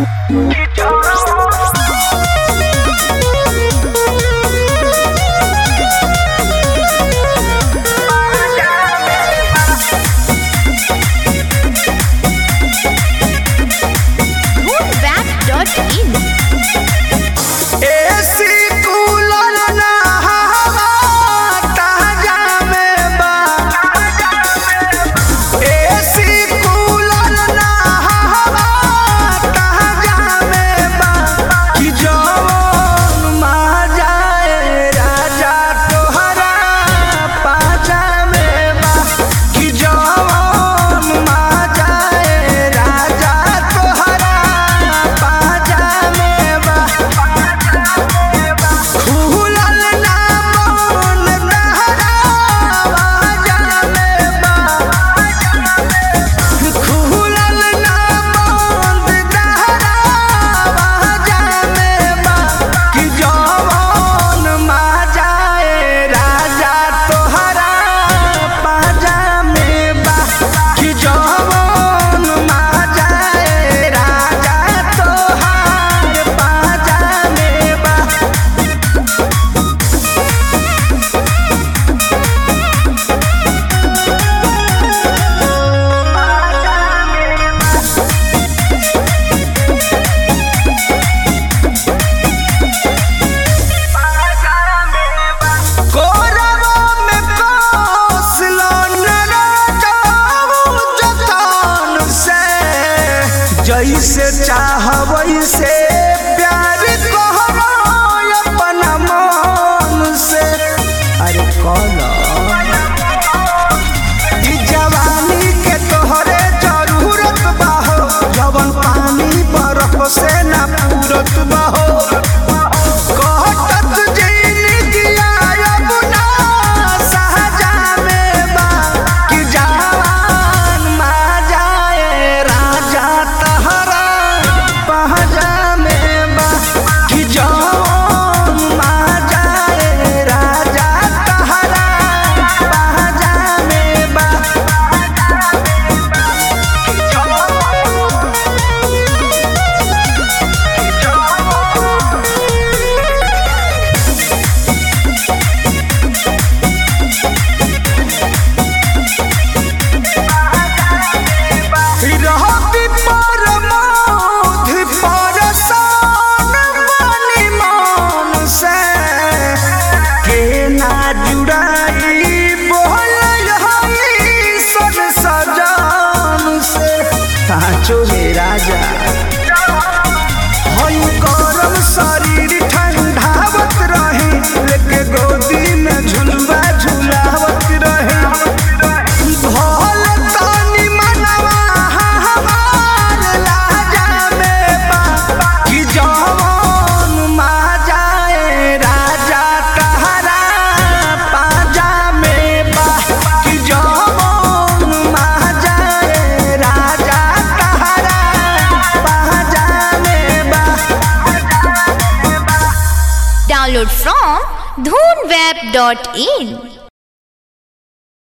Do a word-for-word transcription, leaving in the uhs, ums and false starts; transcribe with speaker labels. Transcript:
Speaker 1: जैसे चाह वैसे प्यार करो अपना मन से। अरे कौन जवानी के तोहरे जरूरत बाहो, जवन पानी बर्फ से ना पूरत बाहो। राजा हई गरम शरीर ठंडावत रहे, लेके गोदी में झुलवा झुलावत रहे। भल तनी मनवा हमार लाजा में बा कि जवन मा जाए राजा तहरा पाजा में बा कि जवन मा जाए राजा
Speaker 2: Download from dhoonweb dot in।